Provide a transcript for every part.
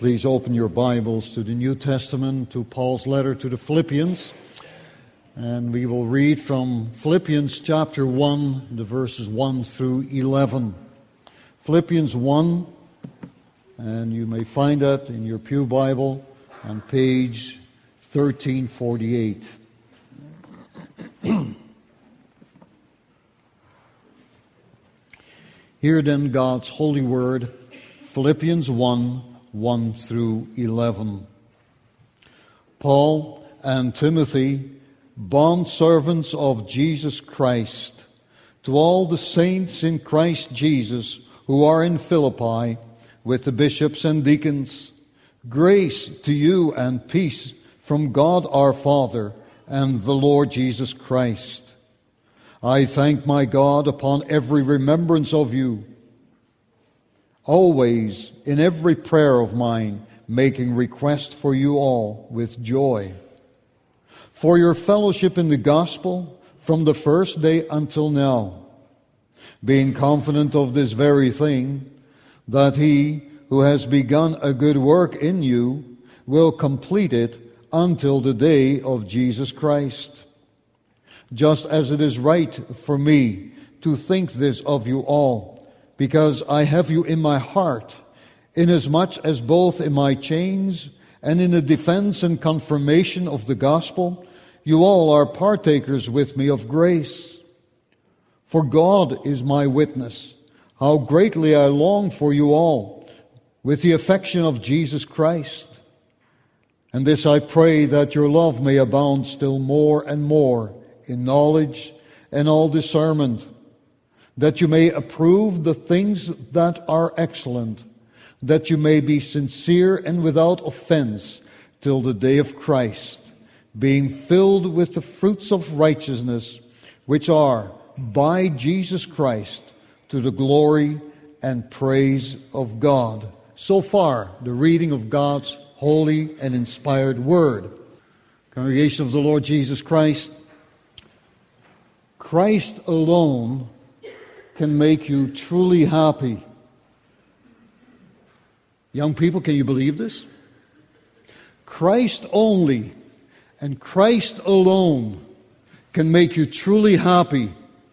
Please open your Bibles to the New Testament, to Paul's letter to the Philippians. And we will read from Philippians chapter 1, the verses 1 through 11. Philippians 1, and you may find that in your pew Bible on page 1348. Hear then God's holy word, Philippians 1, 1 through 11. Paul and Timothy, bondservants of Jesus Christ, to all the saints in Christ Jesus who are in Philippi, with the bishops and deacons, grace to you and peace from God our Father and the Lord Jesus Christ. I thank my God upon every remembrance of you, always in every prayer of mine, making request for you all with joy, for your fellowship in the gospel from the first day until now, being confident of this very thing, that he who has begun a good work in you will complete it until the day of Jesus Christ. Just as it is right for me to think this of you all, because I have you in my heart, inasmuch as both in my chains and in the defense and confirmation of the gospel, you all are partakers with me of grace. For God is my witness, how greatly I long for you all, with the affection of Jesus Christ. And this I pray, that your love may abound still more and more in knowledge and all discernment, that you may approve the things that are excellent, that you may be sincere and without offense till the day of Christ, being filled with the fruits of righteousness, which are by Jesus Christ to the glory and praise of God. So far, the reading of God's holy and inspired word. Congregation of the Lord Jesus Christ, Christ alone can make you truly happy. Young people, can you believe this? Christ only and Christ alone can make you truly happy.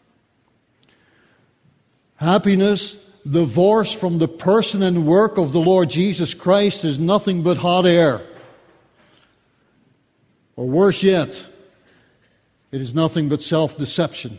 Happiness divorced from the person and work of the Lord Jesus Christ is nothing but hot air. Or worse yet, it is nothing but self-deception.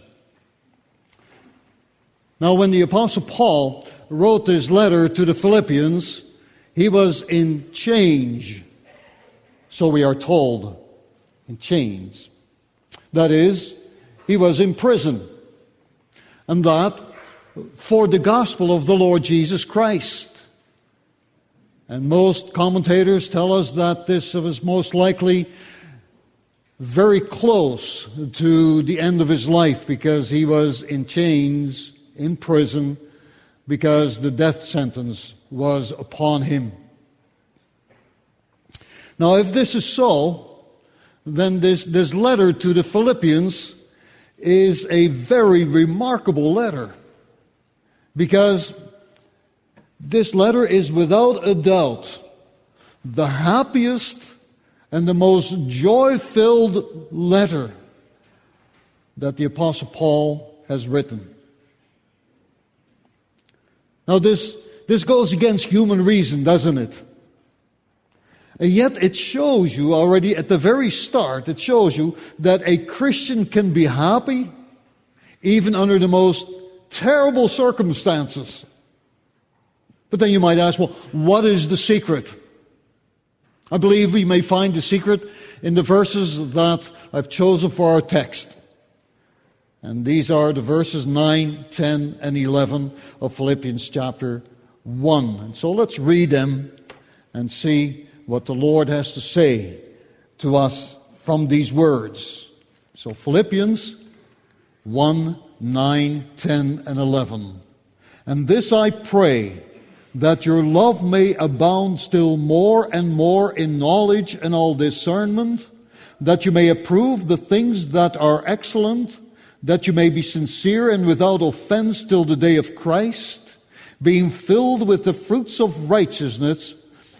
Now, when the Apostle Paul wrote this letter to the Philippians, he was in chains, so we are told, in chains. That is, he was in prison, and that for the gospel of the Lord Jesus Christ. And most commentators tell us that this was most likely very close to the end of his life, because he was in chains, in prison, because the death sentence was upon him. Now, if this is so, then this letter to the Philippians is a very remarkable letter, because this letter is without a doubt the happiest and the most joy-filled letter that the Apostle Paul has written. Now this goes against human reason, doesn't it? And yet it shows you already at the very start, it shows you that a Christian can be happy even under the most terrible circumstances. But then you might ask, well, what is the secret? I believe we may find the secret in the verses that I've chosen for our text. And these are the verses 9, 10, and 11 of Philippians chapter 1. And so let's read them and see what the Lord has to say to us from these words. So Philippians 1, 9, 10, and 11. And this I pray, that your love may abound still more and more in knowledge and all discernment, that you may approve the things that are excellent, that you may be sincere and without offense till the day of Christ, being filled with the fruits of righteousness,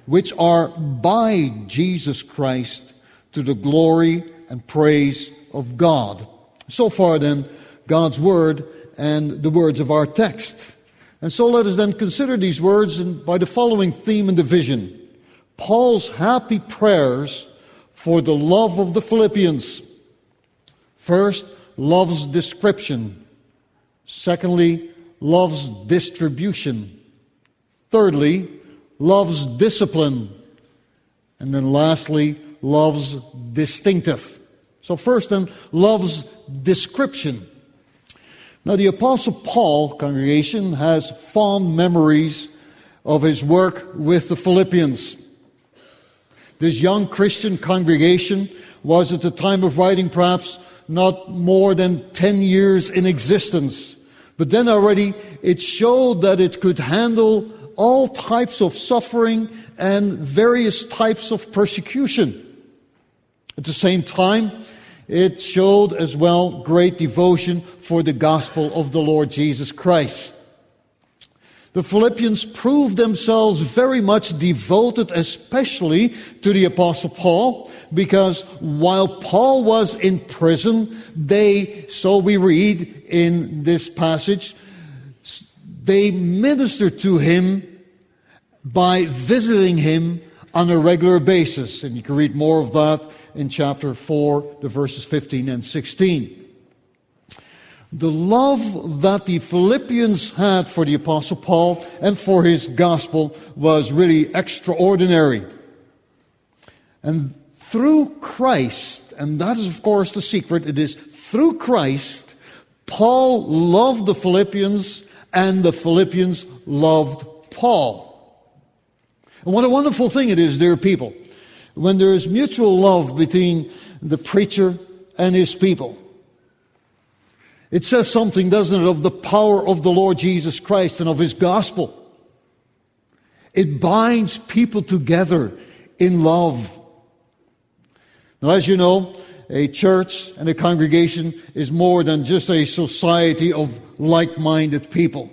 which are by Jesus Christ to the glory and praise of God. So far then, God's Word and the words of our text. And so let us then consider these words by the following theme and division. Paul's happy prayers for the love of the Philippians. First, love's description. Secondly, love's distribution. Thirdly, love's discipline. And then lastly, love's distinctive. So first then, love's description. Now the Apostle Paul, congregation, has fond memories of his work with the Philippians. This young Christian congregation was at the time of writing perhaps not more than 10 years in existence. But then already it showed that it could handle all types of suffering and various types of persecution. At the same time, it showed as well great devotion for the gospel of the Lord Jesus Christ. The Philippians proved themselves very much devoted, especially to the Apostle Paul, because while Paul was in prison, they, so we read in this passage, they ministered to him by visiting him on a regular basis. And you can read more of that in chapter 4, the verses 15 and 16. The love that the Philippians had for the Apostle Paul and for his gospel was really extraordinary. And through Christ, and that is of course the secret, it is through Christ, Paul loved the Philippians and the Philippians loved Paul. And what a wonderful thing it is, dear people, when there is mutual love between the preacher and his people. It says something, doesn't it, of the power of the Lord Jesus Christ and of His gospel. It binds people together in love. Now, as you know, a church and a congregation is more than just a society of like-minded people.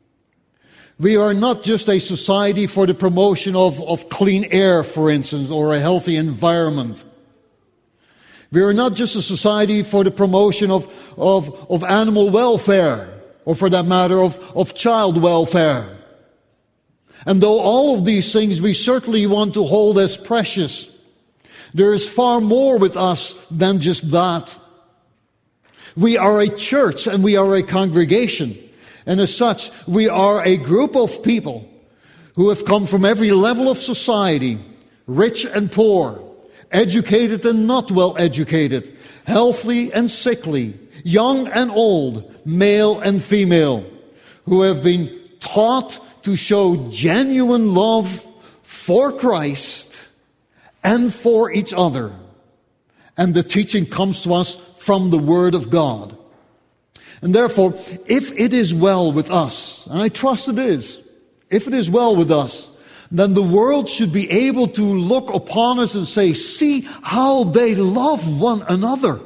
We are not just a society for the promotion of clean air, for instance, or a healthy environment. We are not just a society for the promotion of animal welfare, or for that matter, of child welfare. And though all of these things we certainly want to hold as precious, there is far more with us than just that. We are a church and we are a congregation. And as such, we are a group of people who have come from every level of society, rich and poor, educated and not well educated, healthy and sickly, young and old, male and female, who have been taught to show genuine love for Christ and for each other. And the teaching comes to us from the Word of God. And therefore, if it is well with us, and I trust it is, if it is well with us, then the world should be able to look upon us and say, see how they love one another.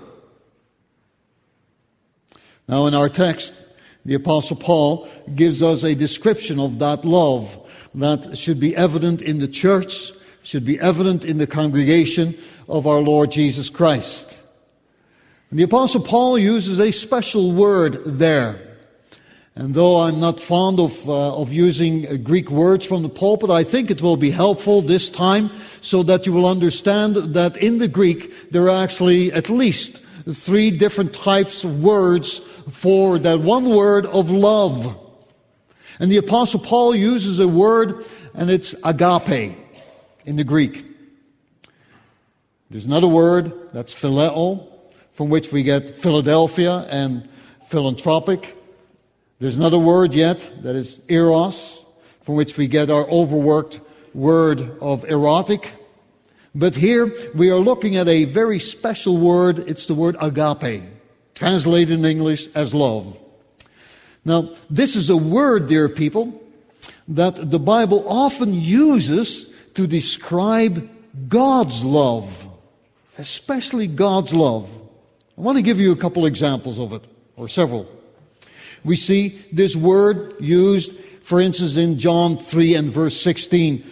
Now in our text, the Apostle Paul gives us a description of that love that should be evident in the church, should be evident in the congregation of our Lord Jesus Christ. And the Apostle Paul uses a special word there. And though I'm not fond of using Greek words from the pulpit, I think it will be helpful this time so that you will understand that in the Greek there are actually at least 3 different types of words for that one word of love. And the Apostle Paul uses a word, and it's agape in the Greek. There's another word, that's phileo, from which we get Philadelphia and philanthropic. There's another word yet, that is eros, from which we get our overworked word of erotic. But here we are looking at a very special word. It's the word agape, translated in English as love. Now, this is a word, dear people, that the Bible often uses to describe God's love, especially God's love. I want to give you a couple examples of it, or several. We see this word used, for instance, in John 3 and verse 16.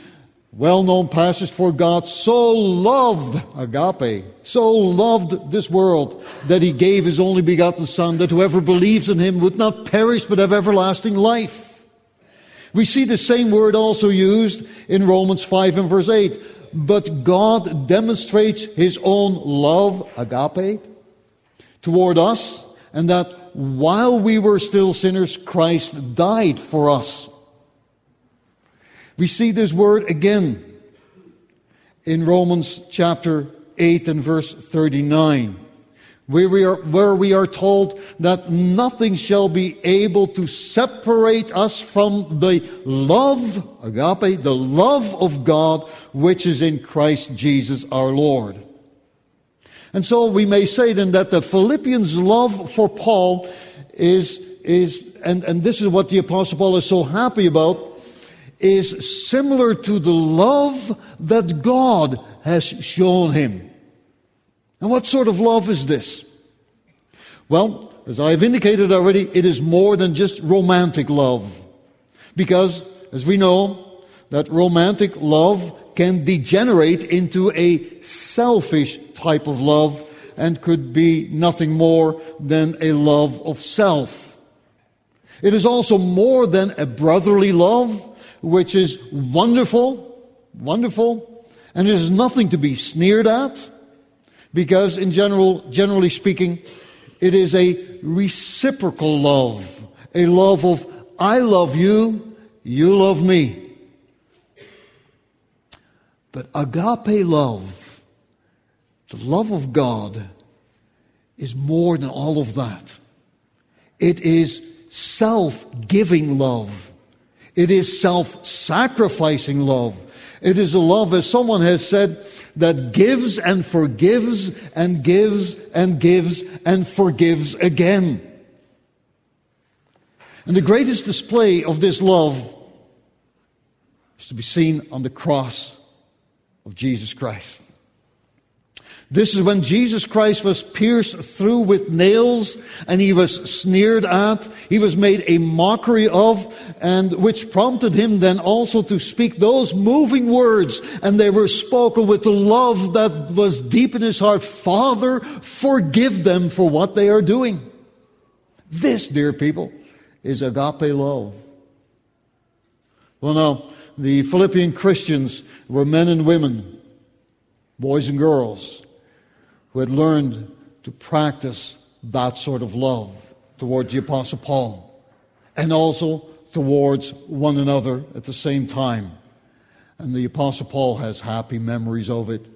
well-known passage, for God so loved, agape, so loved this world that He gave His only begotten Son, that whoever believes in Him would not perish but have everlasting life. We see the same word also used in Romans 5 and verse 8. But God demonstrates His own love, agape, toward us, and that while we were still sinners, Christ died for us. We see this word again in Romans chapter 8 and verse 39, where we are told that nothing shall be able to separate us from the love, agape, the love of God, which is in Christ Jesus our Lord. And so we may say then that the Philippians' love for Paul is and this is what the Apostle Paul is so happy about, is similar to the love that God has shown him. And what sort of love is this? Well, as I've indicated already, it is more than just romantic love. Because, as we know, that romantic love can degenerate into a selfish type of love and could be nothing more than a love of self. It is also more than a brotherly love, which is wonderful, and it is nothing to be sneered at, because generally speaking, it is a reciprocal love, a love of I love you, you love me. But agape love, the love of God, is more than all of that. It is self-giving love. It is self-sacrificing love. It is a love, as someone has said, that gives and forgives and gives and gives and forgives again. And the greatest display of this love is to be seen on the cross of Jesus Christ. This is when Jesus Christ was pierced through with nails, and He was sneered at, He was made a mockery of, and which prompted Him then also to speak those moving words, and they were spoken with the love that was deep in His heart. Father, forgive them for what they are doing. This, dear people, is agape love. Well, now, the Philippian Christians were men and women, boys and girls, who had learned to practice that sort of love towards the Apostle Paul, and also towards one another at the same time. And the Apostle Paul has happy memories of it.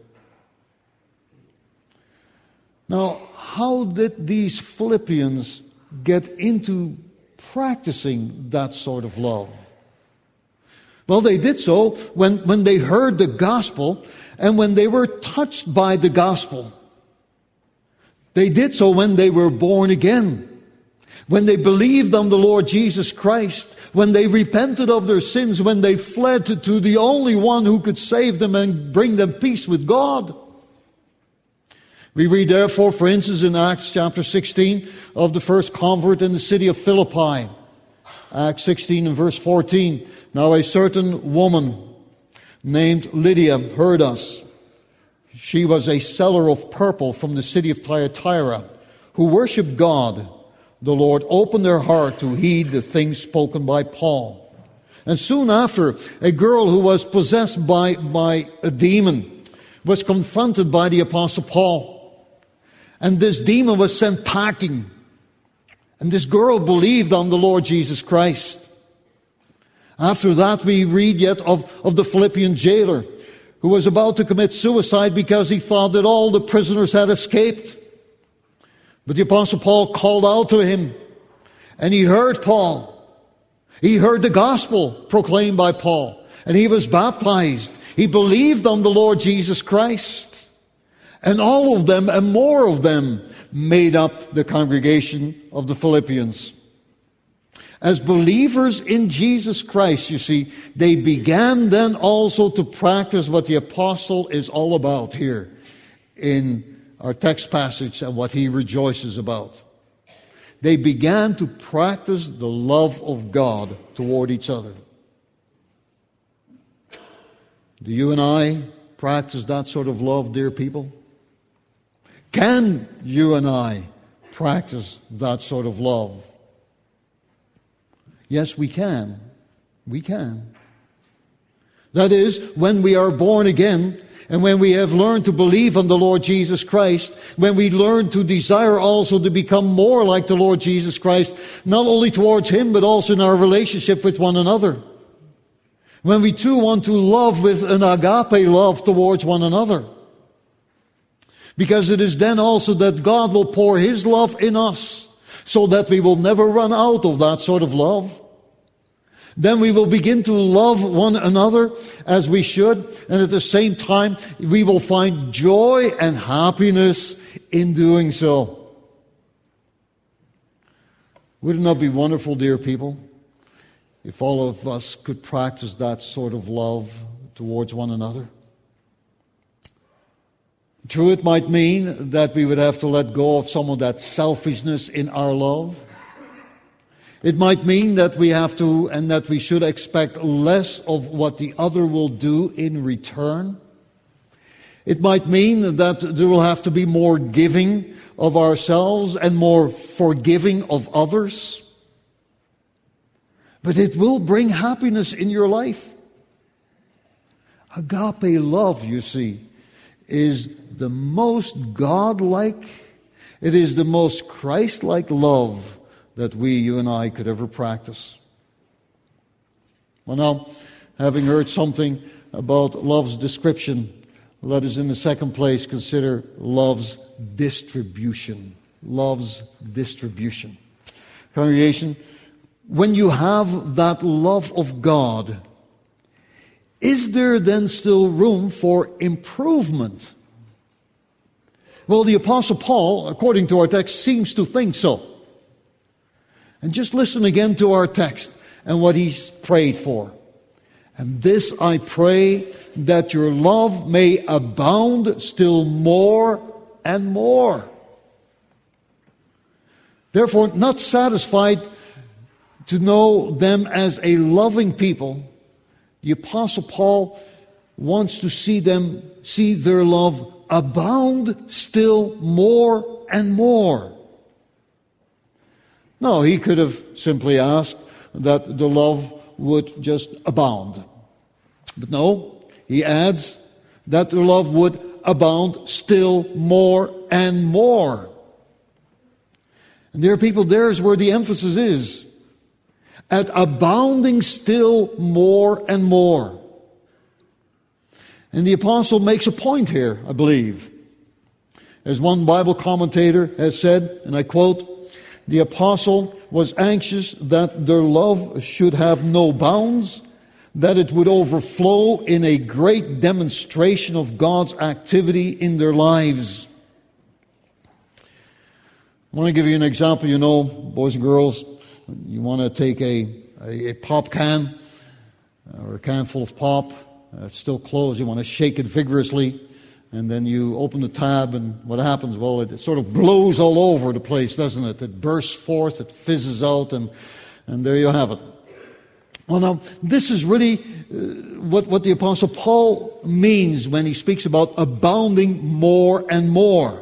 Now, how did these Philippians get into practicing that sort of love? Well, they did so when they heard the gospel and when they were touched by the gospel. They did so when they were born again, when they believed on the Lord Jesus Christ, when they repented of their sins, when they fled to the only one who could save them and bring them peace with God. We read therefore, for instance, in Acts chapter 16 of the first convert in the city of Philippi. Acts 16 and verse 14. Now a certain woman named Lydia heard us. She was a seller of purple from the city of Thyatira, who worshipped God. The Lord opened her heart to heed the things spoken by Paul. And soon after, a girl who was possessed by a demon was confronted by the Apostle Paul. And this demon was sent packing. And this girl believed on the Lord Jesus Christ. After that, we read yet of the Philippian jailer, who was about to commit suicide because he thought that all the prisoners had escaped. But the Apostle Paul called out to him, and he heard Paul. He heard the gospel proclaimed by Paul, and he was baptized. He believed on the Lord Jesus Christ. And all of them, and more of them, made up the congregation of the Philippians. As believers in Jesus Christ, you see, they began then also to practice what the apostle is all about here in our text passage and what he rejoices about. They began to practice the love of God toward each other. Do you and I practice that sort of love, dear people? Can you and I practice that sort of love? Yes, we can. We can. That is, when we are born again, and when we have learned to believe on the Lord Jesus Christ, when we learn to desire also to become more like the Lord Jesus Christ, not only towards Him, but also in our relationship with one another. When we too want to love with an agape love towards one another. Because it is then also that God will pour His love in us, so that we will never run out of that sort of love. Then we will begin to love one another as we should, and at the same time we will find joy and happiness in doing so. Would it not be wonderful, dear people, if all of us could practice that sort of love towards one another? True, it might mean that we would have to let go of some of that selfishness in our love. It might mean that we have to and that we should expect less of what the other will do in return. It might mean that there will have to be more giving of ourselves and more forgiving of others. But it will bring happiness in your life. Agape love, you see, is the most God-like, it is the most Christ-like love that you and I could ever practice. Well, now, having heard something about love's description, let us in the second place consider love's distribution. Love's distribution. Congregation, when you have that love of God, is there then still room for improvement? Well, the Apostle Paul, according to our text, seems to think so. And just listen again to our text and what he's prayed for. And this I pray, that your love may abound still more and more. Therefore, not satisfied to know them as a loving people, the Apostle Paul wants to see their love abound still more and more. No, he could have simply asked that the love would just abound. But no, he adds that the love would abound still more and more. And dear people, there's where the emphasis is. At abounding still more and more. And the apostle makes a point here, I believe. As one Bible commentator has said, and I quote, the apostle was anxious that their love should have no bounds, that it would overflow in a great demonstration of God's activity in their lives. I want to give you an example. You know, boys and girls, you want to take a pop can or a can full of pop. It's still closed. You want to shake it vigorously. And then you open the tab, and what happens? Well, it sort of blows all over the place, doesn't it? It bursts forth, it fizzes out, and there you have it. Well, now, this is really what the Apostle Paul means when he speaks about abounding more and more.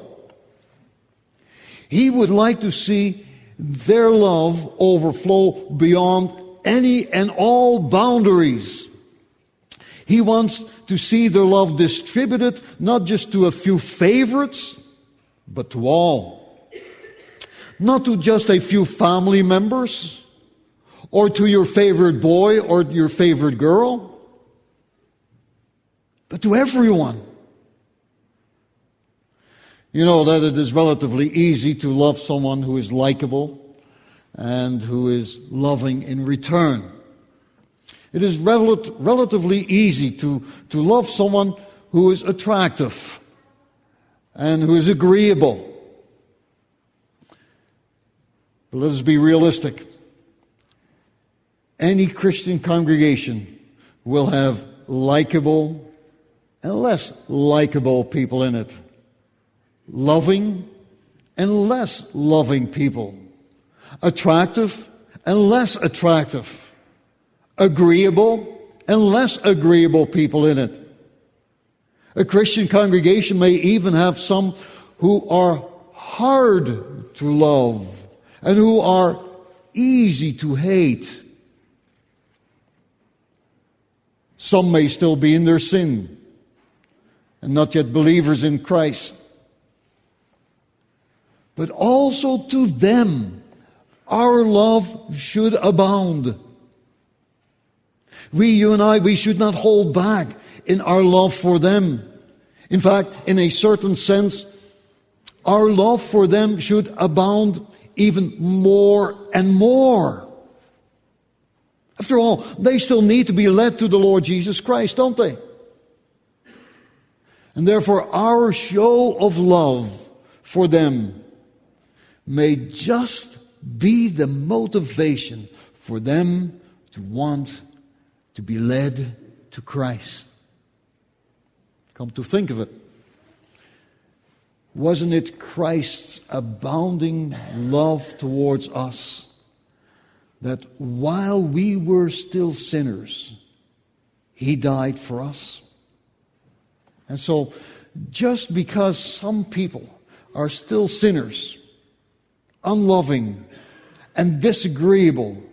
He would like to see their love overflow beyond any and all boundaries. He wants to see their love distributed not just to a few favorites, but to all. Not to just a few family members, or to your favorite boy or your favorite girl, but to everyone. You know that it is relatively easy to love someone who is likable and who is loving in return. It is relatively easy to love someone who is attractive and who is agreeable. But let us be realistic. Any Christian congregation will have likable and less likable people in it. Loving and less loving people. Attractive and less attractive. Agreeable and less agreeable people in it. A Christian congregation may even have some who are hard to love and who are easy to hate. Some may still be in their sin and not yet believers in Christ. But also to them, our love should abound. You and I, we should not hold back in our love for them. In fact, in a certain sense, our love for them should abound even more and more. After all, they still need to be led to the Lord Jesus Christ, don't they? And therefore, our show of love for them may just be the motivation for them to want to be led to Christ. Come to think of it, wasn't it Christ's abounding love towards us that while we were still sinners, He died for us? And so, just because some people are still sinners, unloving and disagreeable,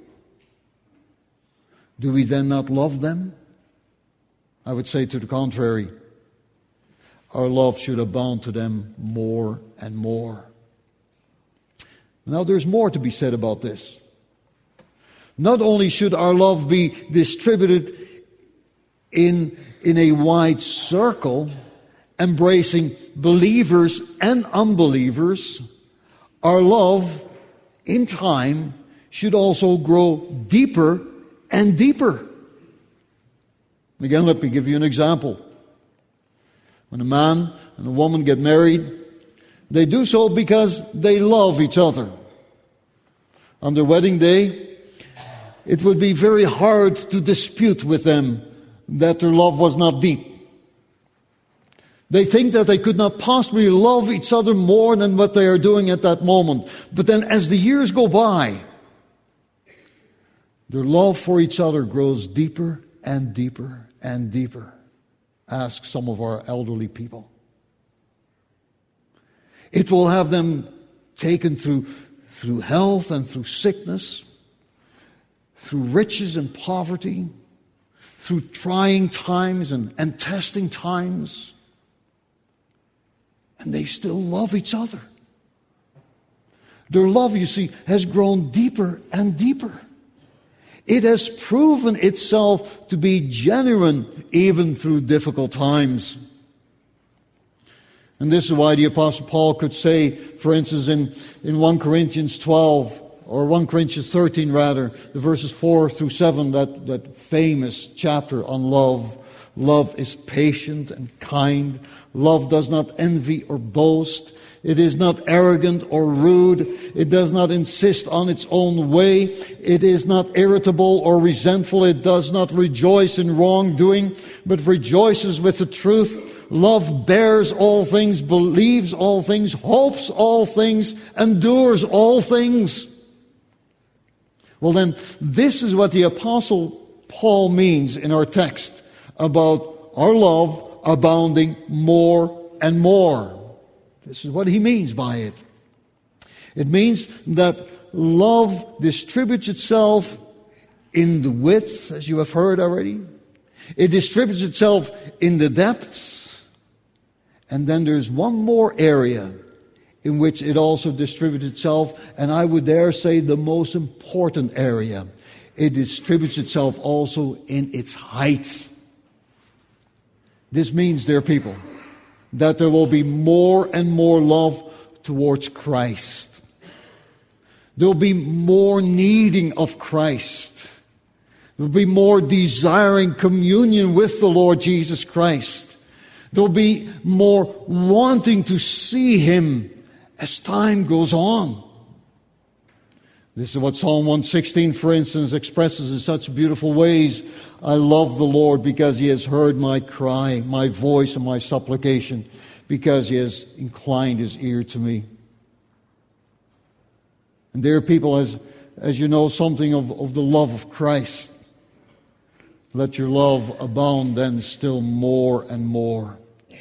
do we then not love them? I would say to the contrary. Our love should abound to them more and more. Now there's more to be said about this. Not only should our love be distributed in a wide circle, embracing believers and unbelievers, our love in time should also grow deeper and deeper. Again, let me give you an example. When a man and a woman get married, they do so because they love each other. On their wedding day, it would be very hard to dispute with them that their love was not deep. They think that they could not possibly love each other more than what they are doing at that moment. But then as the years go by, their love for each other grows deeper and deeper and deeper. Ask some of our elderly people. It will have them taken through health and through sickness, through riches and poverty, through trying times and testing times. And they still love each other. Their love, you see, has grown deeper and deeper. It has proven itself to be genuine even through difficult times. And this is why the Apostle Paul could say, for instance, in 1 Corinthians 12, or 1 Corinthians 13 rather, the verses 4 through 7, that famous chapter on love. Love is patient and kind. Love does not envy or boast. It is not arrogant or rude. It does not insist on its own way. It is not irritable or resentful. It does not rejoice in wrongdoing, but rejoices with the truth. Love bears all things, believes all things, hopes all things, endures all things. Well then, this is what the Apostle Paul means in our text about our love abounding more and more. This is what he means by it. It means that love distributes itself in the width, as you have heard already. It distributes itself in the depths. And then there's one more area in which it also distributes itself, and I would dare say the most important area. It distributes itself also in its height. This means, dear people, that there will be more and more love towards Christ. There will be more needing of Christ. There will be more desiring communion with the Lord Jesus Christ. There will be more wanting to see Him as time goes on. This is what Psalm 116, for instance, expresses in such beautiful ways. I love the Lord because He has heard my cry, my voice, and my supplication, because He has inclined His ear to me. And dear people, as you know something of the love of Christ, let your love abound then still more and more.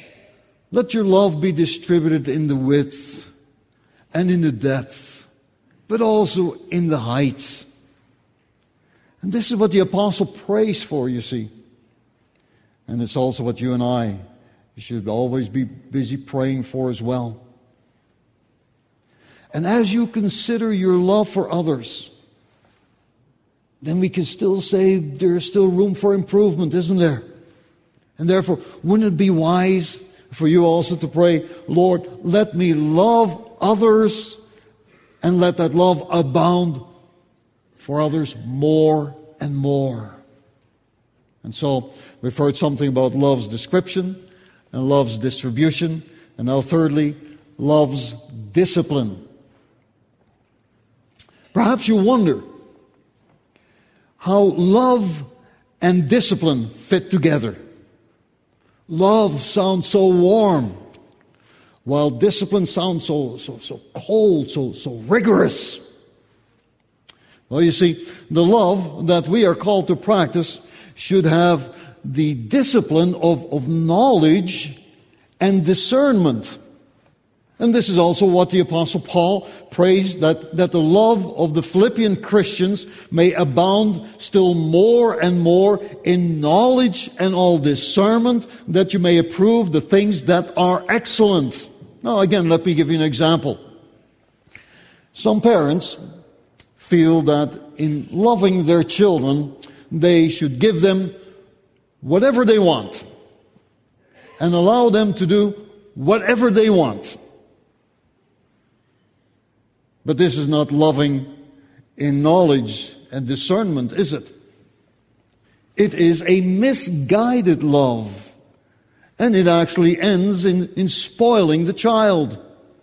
Let your love be distributed in the width and in the depth, but also in the height. And this is what the apostle prays for, you see. And it's also what you and I should always be busy praying for as well. And as you consider your love for others, then we can still say there's still room for improvement, isn't there? And therefore, wouldn't it be wise for you also to pray, Lord, let me love others and let that love abound for others more and more. And so we've heard something about love's description and love's distribution. And now thirdly, love's discipline. Perhaps you wonder how love and discipline fit together. Love sounds so warm, while discipline sounds so cold, so rigorous. Well, you see, the love that we are called to practice should have the discipline of knowledge and discernment. And this is also what the Apostle Paul prays, that the love of the Philippian Christians may abound still more and more in knowledge and all discernment, that you may approve the things that are excellent. Now again, let me give you an example. Some parents feel that in loving their children, they should give them whatever they want and allow them to do whatever they want. But this is not loving in knowledge and discernment, is it? It is a misguided love. And it actually ends in spoiling the child.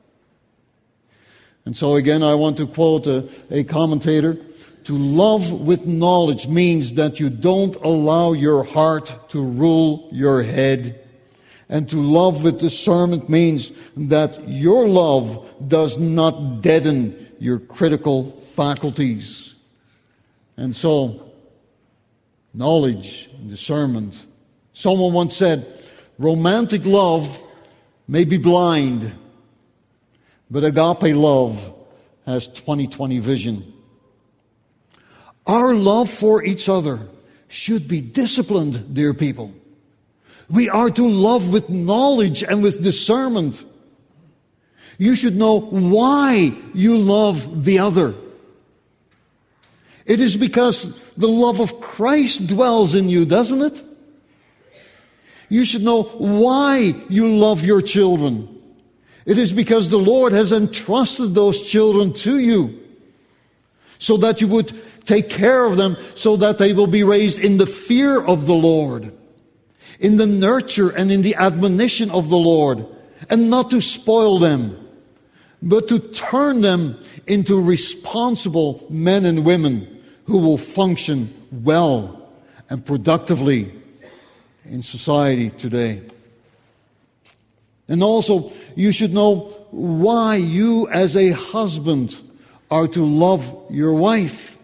And so again, I want to quote a commentator. To love with knowledge means that you don't allow your heart to rule your head. And to love with discernment means that your love does not deaden your critical faculties. And so, knowledge and discernment. Someone once said, romantic love may be blind, but agape love has 20/20 vision. Our love for each other should be disciplined, dear people. We are to love with knowledge and with discernment. You should know why you love the other. It is because the love of Christ dwells in you, doesn't it? You should know why you love your children. It is because the Lord has entrusted those children to you, so that you would take care of them, so that they will be raised in the fear of the Lord, in the nurture and in the admonition of the Lord, and not to spoil them, but to turn them into responsible men and women who will function well and productively in society today. And also, you should know why you as a husband are to love your wife.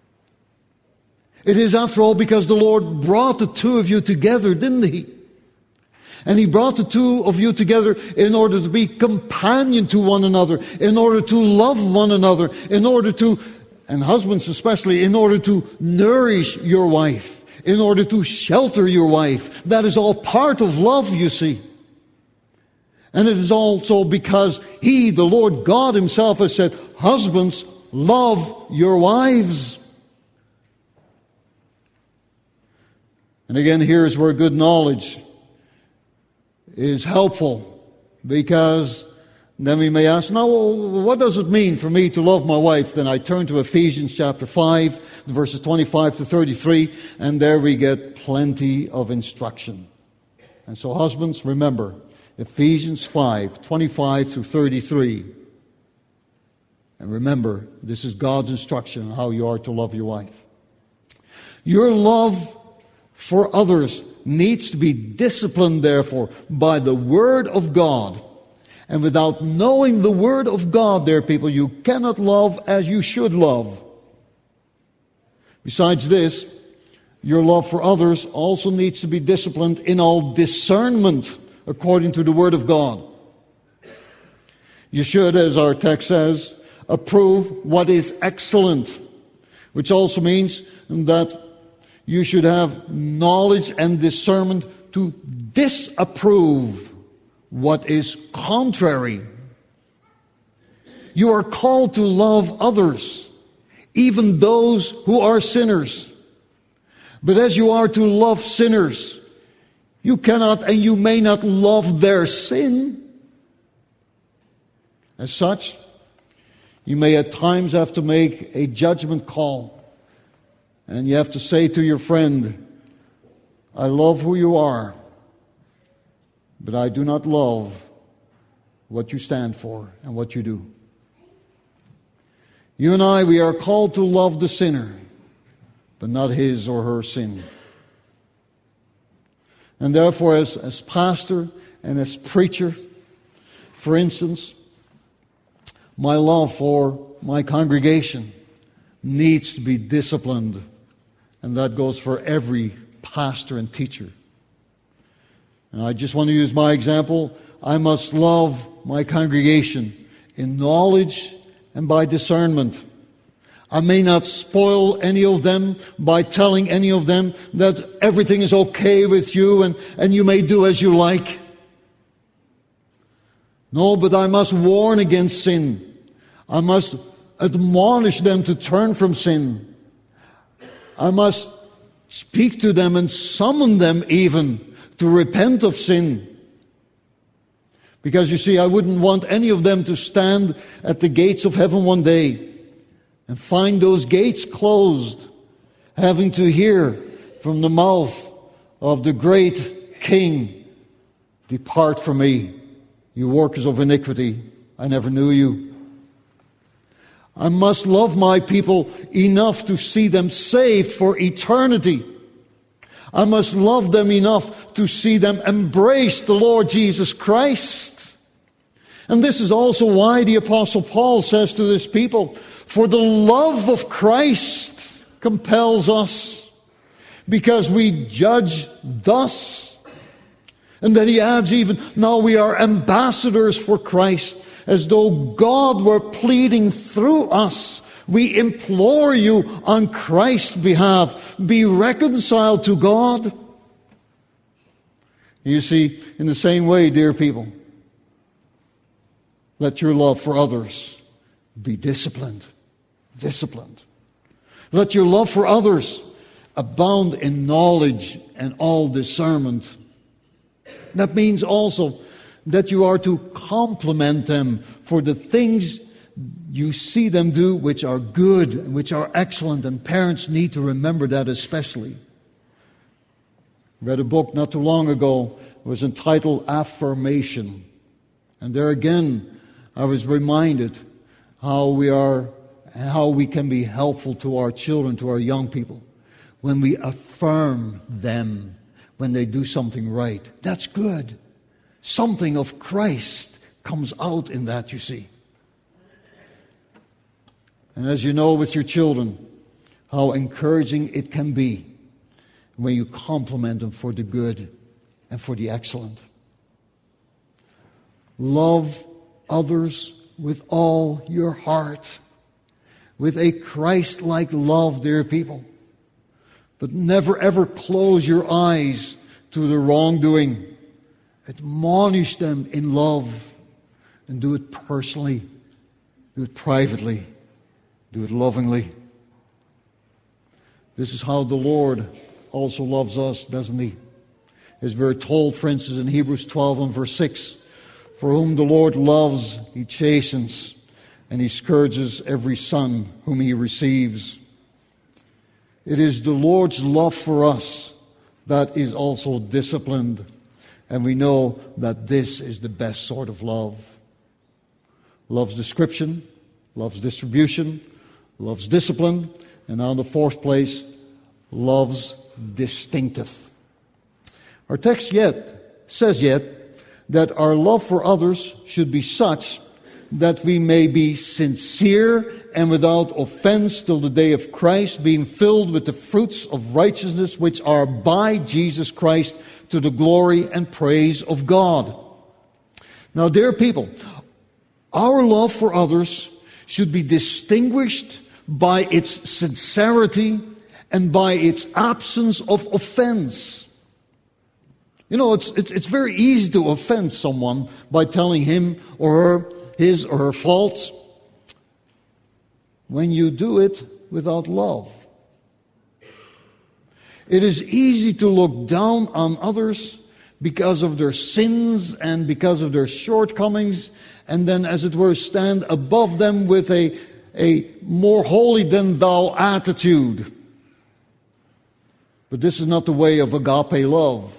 It is, after all, because the Lord brought the two of you together, didn't He? And He brought the two of you together in order to be companion to one another, in order to love one another, in order to, and husbands especially, in order to nourish your wife, in order to shelter your wife. That is all part of love, you see. And it is also because He, the Lord God Himself, has said, husbands, love your wives. And again, here's where good knowledge is helpful, because then we may ask, now, what does it mean for me to love my wife? Then I turn to Ephesians chapter 5, verses 25 to 33, and there we get plenty of instruction. And so, husbands, remember, Ephesians 5, 25 to 33. And remember, this is God's instruction on how you are to love your wife. Your love for others needs to be disciplined, therefore, by the Word of God. And without knowing the Word of God, dear people, you cannot love as you should love. Besides this, your love for others also needs to be disciplined in all discernment according to the Word of God. You should, as our text says, approve what is excellent, which also means that you should have knowledge and discernment to disapprove what is contrary. You are called to love others, even those who are sinners. But as you are to love sinners, you cannot and you may not love their sin. As such, you may at times have to make a judgment call. And you have to say to your friend, I love who you are, but I do not love what you stand for and what you do. You and I, we are called to love the sinner, but not his or her sin. And therefore, as pastor and as preacher, for instance, my love for my congregation needs to be disciplined. And that goes for every pastor and teacher. And I just want to use my example. I must love my congregation in knowledge and by discernment. I may not spoil any of them by telling any of them that everything is okay with you and you may do as you like. No, but I must warn against sin. I must admonish them to turn from sin. I must speak to them and summon them even to repent of sin. Because you see, I wouldn't want any of them to stand at the gates of heaven one day and find those gates closed, having to hear from the mouth of the great King, depart from me, you workers of iniquity, I never knew you. I must love my people enough to see them saved for eternity. I must love them enough to see them embrace the Lord Jesus Christ. And this is also why the Apostle Paul says to this people, for the love of Christ compels us, because we judge thus. And then he adds even, now we are ambassadors for Christ, as though God were pleading through us. We implore you on Christ's behalf, be reconciled to God. You see, in the same way, dear people, let your love for others be disciplined. Disciplined. Let your love for others abound in knowledge and all discernment. That means also that you are to compliment them for the things you see them do which are good and which are excellent, and parents need to remember that especially. I read a book not too long ago. It was entitled Affirmation. And there again, I was reminded how we can be helpful to our children, to our young people, when we affirm them when they do something right. That's good. Something of Christ comes out in that, you see. And as you know with your children, how encouraging it can be when you compliment them for the good and for the excellent. Love others with all your heart, with a Christ-like love, dear people. But never ever close your eyes to the wrongdoing. Admonish them in love, and do it personally, do it privately, do it lovingly. This is how the Lord also loves us, doesn't He? As we're told, for instance, in Hebrews 12 and verse 6, for whom the Lord loves, He chastens, and He scourges every son whom He receives. It is the Lord's love for us that is also disciplined. And we know that this is the best sort of love. Love's description, love's distribution, love's discipline, and now in the fourth place, love's distinctive. Our text says that our love for others should be such that we may be sincere and without offense till the day of Christ, being filled with the fruits of righteousness which are by Jesus Christ, to the glory and praise of God. Now, dear people, our love for others should be distinguished by its sincerity and by its absence of offense. You know, it's very easy to offend someone by telling him or her his or her faults when you do it without love. It is easy to look down on others because of their sins and because of their shortcomings, and then, as it were, stand above them with a more holy than thou attitude. But this is not the way of agape love.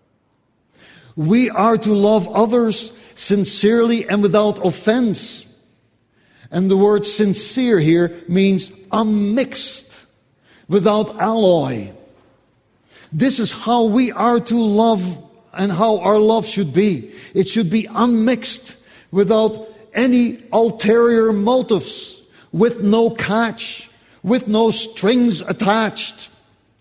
We are to love others sincerely and without offense. And the word sincere here means unmixed, without alloy. This is how we are to love and how our love should be. It should be unmixed, without any ulterior motives, with no catch, with no strings attached.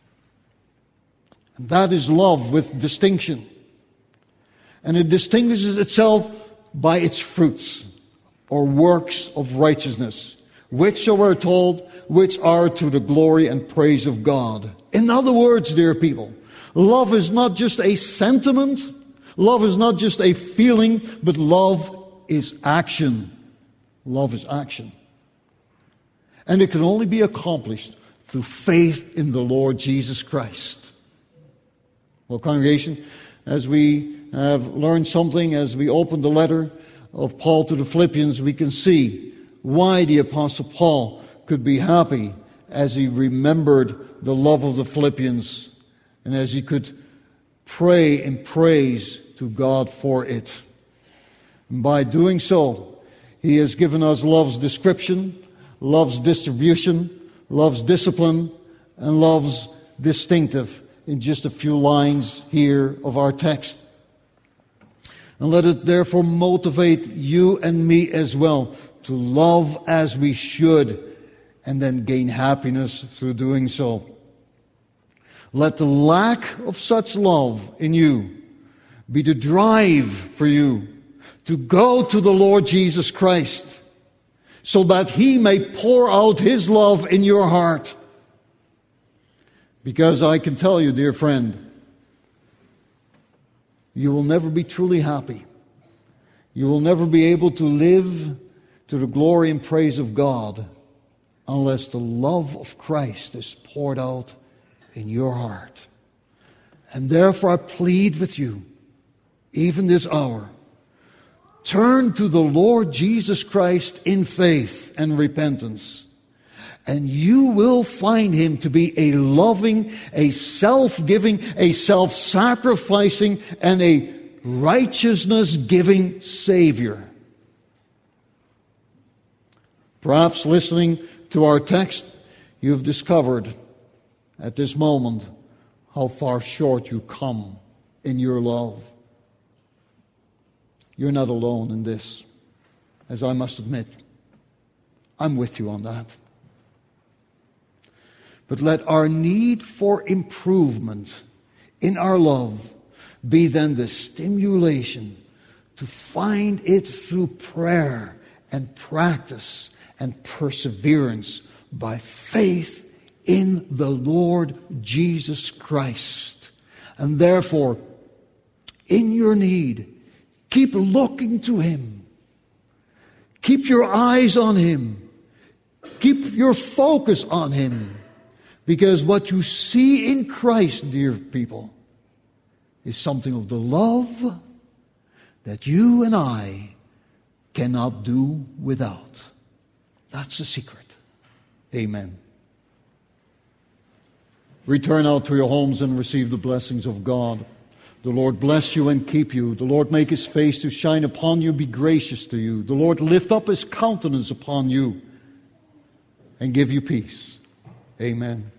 And that is love with distinction. And it distinguishes itself by its fruits, or works of righteousness, which, so we're told, which are to the glory and praise of God. In other words, dear people, love is not just a sentiment, love is not just a feeling, but love is action. Love is action. And it can only be accomplished through faith in the Lord Jesus Christ. Well, congregation, as we have learned something, as we open the letter of Paul to the Philippians, we can see why the Apostle Paul could be happy as he remembered the love of the Philippians and as he could pray in praise to God for it. And by doing so, he has given us love's description, love's distribution, love's discipline, and love's distinctive in just a few lines here of our text. And let it therefore motivate you and me as well to love as we should and then gain happiness through doing so. Let the lack of such love in you be the drive for you to go to the Lord Jesus Christ so that He may pour out His love in your heart. Because I can tell you, dear friend, you will never be truly happy. You will never be able to live to the glory and praise of God unless the love of Christ is poured out in your heart. And therefore I plead with you, even this hour, turn to the Lord Jesus Christ in faith and repentance, and you will find Him to be a loving, a self-giving, a self-sacrificing, and a righteousness-giving Savior. Perhaps listening to our text, you've discovered at this moment how far short you come in your love. You're not alone in this, as I must admit. I'm with you on that. But let our need for improvement in our love be then the stimulation to find it through prayer and practice and perseverance by faith in the Lord Jesus Christ. And therefore, in your need, keep looking to Him. Keep your eyes on Him. Keep your focus on Him. Because what you see in Christ, dear people, is something of the love that you and I cannot do without. That's the secret. Amen. Return out to your homes and receive the blessings of God. The Lord bless you and keep you. The Lord make His face to shine upon you, be gracious to you. The Lord lift up His countenance upon you and give you peace. Amen.